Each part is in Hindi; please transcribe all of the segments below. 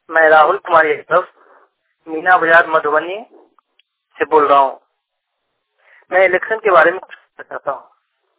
मैं राहुल कुमार यादव मीना बाजार मधुबनी से बोल रहा हूँ। मैं इलेक्शन के बारे में कुछ कहना चाहता हूँ।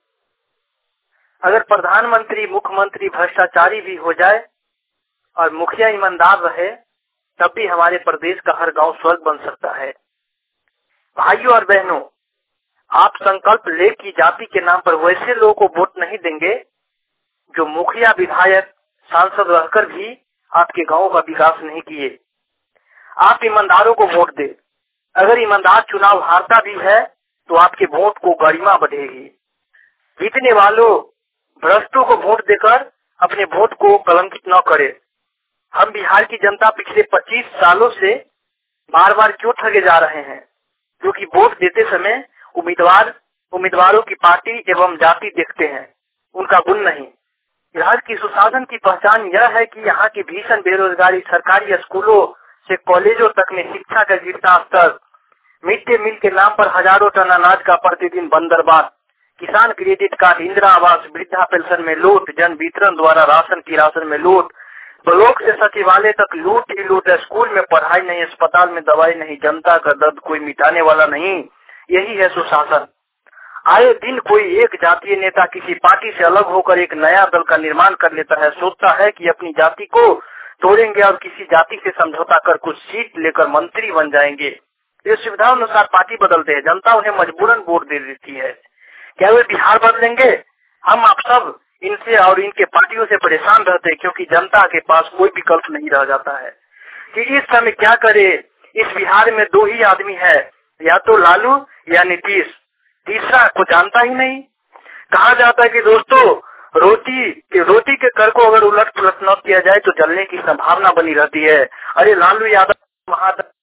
अगर प्रधानमंत्री मुख्यमंत्री भ्रष्टाचारी भी हो जाए और मुखिया ईमानदार रहे तब भी हमारे प्रदेश का हर गांव स्वर्ग बन सकता है। भाइयों और बहनों, आप संकल्प ले कि जाति के नाम पर वैसे लोगों को वोट नहीं देंगे जो मुखिया विधायक सांसद रहकर भी आपके गांव का विकास नहीं किए। आप ईमानदारों को वोट दे। अगर ईमानदार चुनाव हारता भी है तो आपके वोट को गरिमा बढ़ेगी। जीतने वालों भ्रष्टों को वोट देकर अपने वोट को कलंकित न करे। हम बिहार की जनता पिछले 25 सालों से बार बार क्यों ठगे जा रहे हैं? क्योंकि वोट देते समय उम्मीदवारों की पार्टी एवं जाति देखते हैं, उनका गुण नहीं। बिहार की सुशासन की पहचान यह है कि यहाँ की भीषण बेरोजगारी, सरकारी स्कूलों से कॉलेजों तक में शिक्षा का गिरता स्तर, मिड डे मील के नाम पर हजारों टन अनाज का प्रतिदिन बंदरबाद, किसान क्रेडिट कार्ड, इंदिरा आवास, वृद्धा पेंशन में लूट, जन वितरण द्वारा राशन की राशन में लूट, ब्लॉक से सचिवालय तक लूट ही लूट, स्कूल में पढ़ाई नहीं, अस्पताल में दवाई नहीं, जनता का दर्द कोई मिटाने वाला नहीं। यही है सुशासन। आए दिन कोई एक जातीय नेता किसी पार्टी से अलग होकर एक नया दल का निर्माण कर लेता है, सोचता है कि अपनी जाति को तोड़ेंगे और किसी जाति से समझौता कर कुछ सीट लेकर मंत्री बन जाएंगे। ये सुविधा अनुसार पार्टी बदलते हैं, जनता उन्हें मजबूरन वोट दे देती है। क्या वे बिहार बदलेंगे? हम आप सब इनसे और इनके पार्टियों से परेशान रहते हैं, क्योंकि जनता के पास कोई विकल्प नहीं रह जाता है कि इस समय क्या करे। इस बिहार में दो ही आदमी है, या तो लालू या नीतीश, तीसरा को जानता ही नहीं। कहा जाता है कि दोस्तों रोटी के कर को अगर उलट पुलट न किया जाए तो जलने की संभावना बनी रहती है। अरे लालू यादव